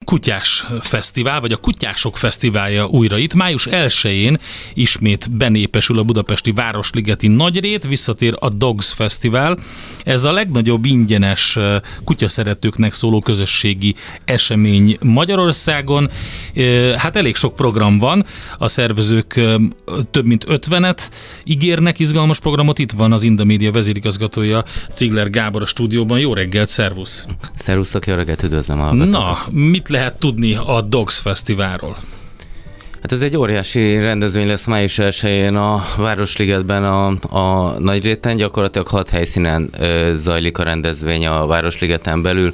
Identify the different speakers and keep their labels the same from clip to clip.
Speaker 1: kutyás fesztivál, vagy a Kutyások Fesztiválja újra itt. Május 1-én ismét benépesül a budapesti Városligeti Nagyrét, visszatér a Dogs Fesztivál. Ez a legnagyobb ingyenes kutyaszeretőknek szóló közösségi esemény Magyarországon. Hát elég sok program van, a szervezők több mint 50-et ígérnek izgalmas programot. Itt van az Indamédia vezérigazgatója, Cigler Gábor a stúdióban. Jó reggelt, szervusz!
Speaker 2: Szervusztok, jó reggelt, üdvözlöm a hallgatókat!
Speaker 1: Na, mit lehet tudni a Dogs Fesztiválról?
Speaker 2: Hát ez egy óriási rendezvény lesz május 1-én a Városligetben, a Nagyréten. Gyakorlatilag 6 helyszínen zajlik a rendezvény a Városligeten belül.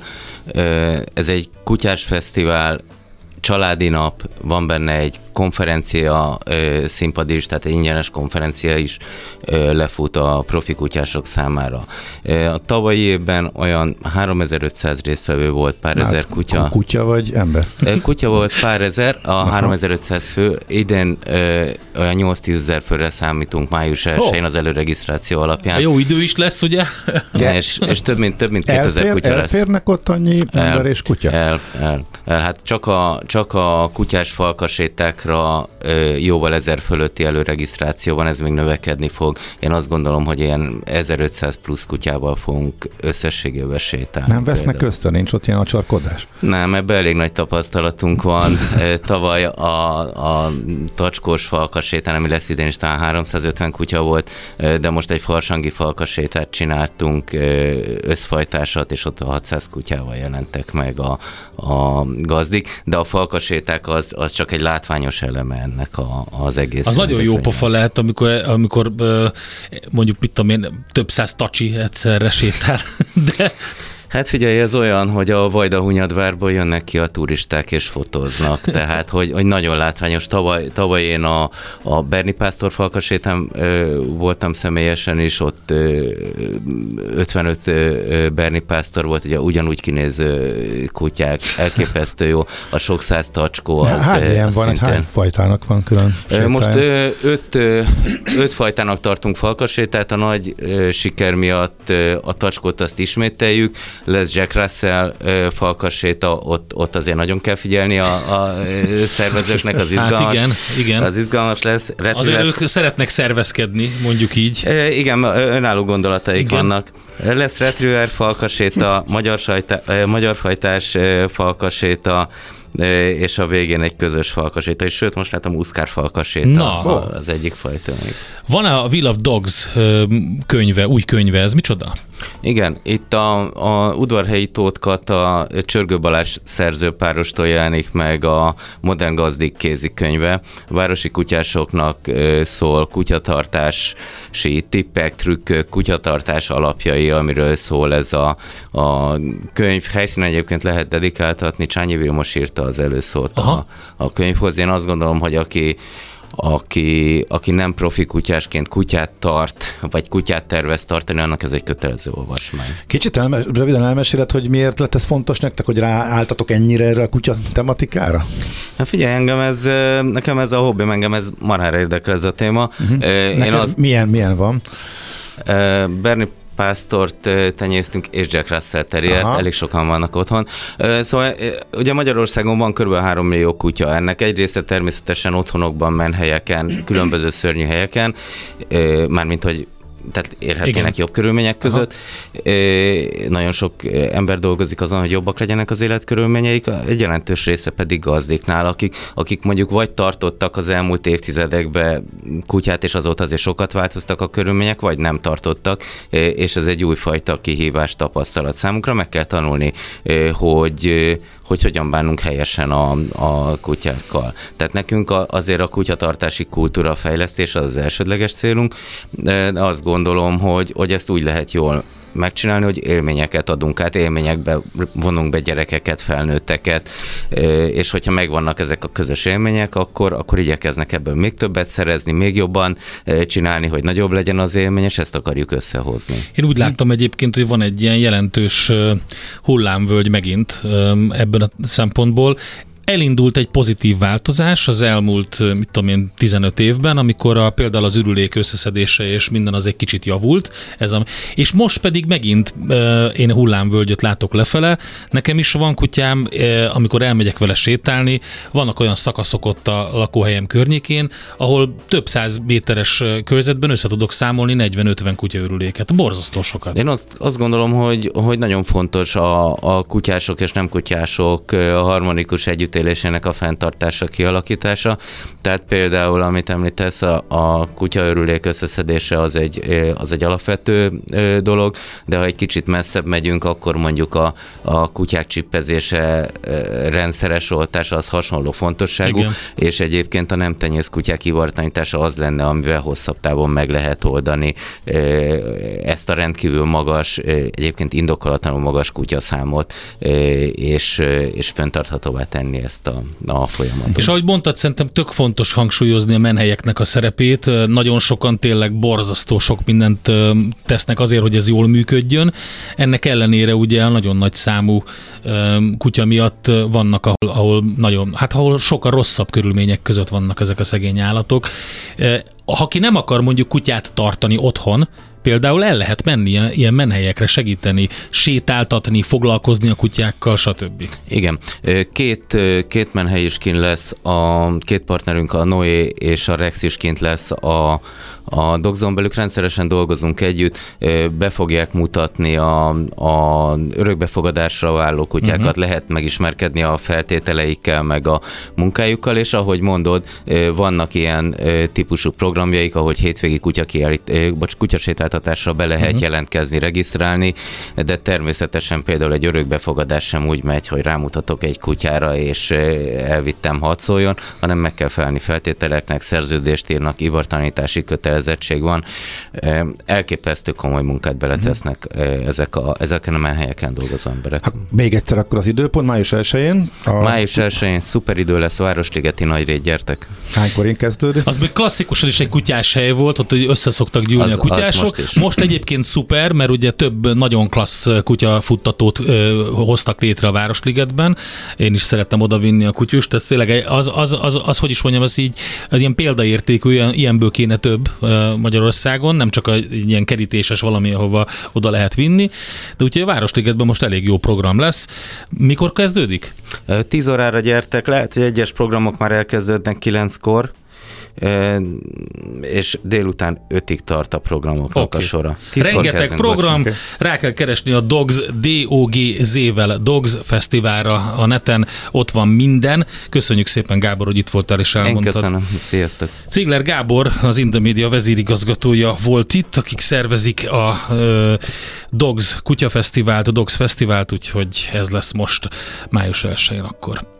Speaker 2: Ez egy kutyás fesztivál, családi nap, van benne egy konferencia színpad is, tehát egy ingyenes konferencia is lefut a profi kutyások számára. A tavalyi évben olyan 3500 résztvevő volt, pár ezer kutya.
Speaker 3: Kutya vagy ember?
Speaker 2: Kutya volt pár ezer, a 3500 fő. Idén olyan 8-10 ezer főre számítunk május 1-én az előregisztráció alapján.
Speaker 1: A jó idő is lesz, ugye?
Speaker 2: És több mint 2000 kutya lesz.
Speaker 3: Elférnek ott annyi ember és kutya?
Speaker 2: Hát csak a kutyás falkasétákra jóval 1000 fölötti előregisztráció van, ez még növekedni fog. Én azt gondolom, hogy ilyen 1500 plusz kutyával fogunk összességében sétálni.
Speaker 3: Nem vesznek össze, nincs ott ilyen acsarkodás?
Speaker 2: Nem, ebben elég nagy tapasztalatunk van. Tavaly a tacskós falkasétán, ami lesz idén is, talán 350 kutya volt, de most egy farsangi falkasétát csináltunk, összfajtásat, és ott 600 kutyával jelentek meg a gazdik, de a falkaséták az csak egy látványos eleme ennek az egész.
Speaker 1: Az nagyon jó pofa lehet, amikor mondjuk, mit tudom én, több száz tacsi egyszerre sétál, de...
Speaker 2: Hát figyelj, ez olyan, hogy a Vajdahunyadvárból jönnek ki a turisták és fotóznak, tehát hogy nagyon látványos. Tavaly én a Berni Pásztor falkasétán voltam személyesen is, ott 55 Berni Pásztor volt, ugye ugyanúgy kinéző kutyák, elképesztő jó, a sok száz tacskó az...
Speaker 3: Hány ilyen van, szintén... hány fajtának van külön sétája?
Speaker 2: Most 5 fajtának tartunk falkasétát, a nagy siker miatt a tacskót azt ismételjük, lesz Jack Russell falkaséta, ott azért nagyon kell figyelni a szervezőknek, az izgalmas.
Speaker 1: Hát igen.
Speaker 2: Az izgalmas lesz.
Speaker 1: Azért ők szeretnek szervezkedni, mondjuk így.
Speaker 2: Igen, önálló gondolataik vannak. Lesz Retriever falkaséta, magyarfajtás falkaséta, és a végén egy közös falkaséta, és sőt, most látom Uszkár falkaséta az egyik fajta még.
Speaker 1: Van-e a Will of Dogs könyve, új könyve, ez micsoda?
Speaker 2: Igen, itt a Udvarhelyi Tóth Kata Csörgő Balázs szerzőpárostól jelenik meg a Modern Gazdik kézikönyve. Városi kutyásoknak szól, kutyatartási tippek, trükkök, kutyatartás alapjai, amiről szól ez a könyv. Helyszínen egyébként lehet dedikáltatni, Csányi Vilmos írta az előszót a könyvhoz. Én azt gondolom, hogy aki nem profi kutyásként kutyát tart, vagy kutyát tervez tartani, annak ez egy kötelező olvasmány.
Speaker 3: Kicsit röviden elmeséled, hogy miért lett ez fontos nektek, hogy ráálltatok ennyire erre a kutya tematikára?
Speaker 2: Hát figyelj, nekem ez a hobbim, engem ez marhára érdekel ez a téma.
Speaker 3: Milyen van?
Speaker 2: Berni Pásztort tenyésztünk, és Jack Russell Terriert, elég sokan vannak otthon. Szóval ugye Magyarországon van kb. 3 millió kutya, ennek egy része természetesen otthonokban, menhelyeken, különböző szörnyű helyeken, mármint hogy tehát érhetnének jobb körülmények között. Nagyon sok ember dolgozik azon, hogy jobbak legyenek az életkörülményeik, egy jelentős része pedig gazdiknál, akik mondjuk vagy tartottak az elmúlt évtizedekben kutyát, és azóta azért sokat változtak a körülmények, vagy nem tartottak, és ez egy újfajta kihívás, tapasztalat számunkra. Meg kell tanulni, hogy hogyan bánunk helyesen a kutyákkal. Tehát nekünk azért a kutyatartási kultúra fejlesztése az elsődleges célunk, de azt gondolom, hogy ezt úgy lehet jól megcsinálni, hogy élményeket adunk át, élményekbe vonunk be gyerekeket, felnőtteket, és hogyha megvannak ezek a közös élmények, akkor igyekeznek ebből még többet szerezni, még jobban csinálni, hogy nagyobb legyen az élmény, és ezt akarjuk összehozni.
Speaker 1: Én úgy láttam egyébként, hogy van egy ilyen jelentős hullámvölgy megint ebben a szempontból. elindult egy pozitív változás az elmúlt, 15 évben, amikor például az ürülék összeszedése és minden az egy kicsit javult. És most pedig megint én hullámvölgyöt látok lefele. Nekem is van kutyám, amikor elmegyek vele sétálni, vannak olyan szakaszok ott a lakóhelyem környékén, ahol több 100 méteres körzetben össze tudok számolni 40-50 kutyaürüléket. Borzasztó sokat.
Speaker 2: Én azt gondolom, hogy nagyon fontos a kutyások és nem kutyások a harmonikus együttélésének a fenntartása, kialakítása. Tehát például, amit említesz, a kutyaörülék összeszedése az egy alapvető dolog, de ha egy kicsit messzebb megyünk, akkor mondjuk a kutyák csippezése, rendszeres oltása az hasonló fontosságú, igen. És egyébként a nem tenyész kutyák ivartanítása az lenne, amivel hosszabb távon meg lehet oldani ezt a rendkívül magas, egyébként indokolatlanul magas kutyaszámot, és fenntarthatóvá tenni ezt a folyamatot.
Speaker 1: És ahogy mondtad, szerintem tök fontos hangsúlyozni a menhelyeknek a szerepét. Nagyon sokan tényleg borzasztó sok mindent tesznek azért, hogy ez jól működjön. Ennek ellenére ugye a nagyon nagy számú kutya miatt vannak, ahol sokkal rosszabb körülmények között vannak ezek a szegény állatok. Ha ki nem akar mondjuk kutyát tartani otthon, például el lehet menni ilyen menhelyekre, segíteni, sétáltatni, foglalkozni a kutyákkal, stb.
Speaker 2: Igen. Két menhely is kint lesz, két partnerünk, a Noé és a Rex is kint lesz a Dogzone belül, rendszeresen dolgozunk együtt, be fogják mutatni a örökbefogadásra váló kutyákat, lehet megismerkedni a feltételeikkel, meg a munkájukkal, és ahogy mondod, vannak ilyen típusú programjaik, ahogy hétvégi kutyasétáltatásra be lehet jelentkezni, regisztrálni, de természetesen például egy örökbefogadás sem úgy megy, hogy rámutatok egy kutyára, és elvittem, hadd szóljon, hanem meg kell felelni feltételeknek, szerződést írnak, ivartanítási kötelezettség van. Elképesztő komoly munkát beletesznek ezeken a menhelyeken dolgozó emberek.
Speaker 3: Még egyszer akkor az időpont, május 1-én?
Speaker 2: Május 1-én szuper idő lesz, Városligeti Nagyrét, gyertek.
Speaker 3: Hánykor én kezdődik?
Speaker 1: Az még klasszikusan is egy kutyás hely volt, ott összeszoktak gyűlni a kutyások. Most egyébként szuper, mert ugye több nagyon klassz kutyafuttatót hoztak létre a Városligetben. Én is szerettem odavinni a kutyust, tehát tényleg az hogy is mondjam, az így az ilyen példaértékű, ilyenből kéne több Magyarországon, nem csak egy ilyen kerítéses valami, ahova oda lehet vinni, de úgyhogy a Városligetben most elég jó program lesz. Mikor kezdődik?
Speaker 2: 10 órára gyertek, lehet, hogy egyes programok már elkezdődnek 9-kor, és délután 5-ig tart a programoknak a sora.
Speaker 1: Rengeteg program, rá kell keresni a Dogs, DOGZ-vel Dogs Fesztiválra a neten, ott van minden. Köszönjük szépen, Gábor, hogy itt voltál és elmondtad.
Speaker 2: Én köszönöm, sziasztok.
Speaker 1: Ziegler Gábor, az Indomédia vezérigazgatója volt itt, akik szervezik a Dogs Kutyafesztivált, a Dogs Fesztivált, úgyhogy ez lesz most május 1-én akkor.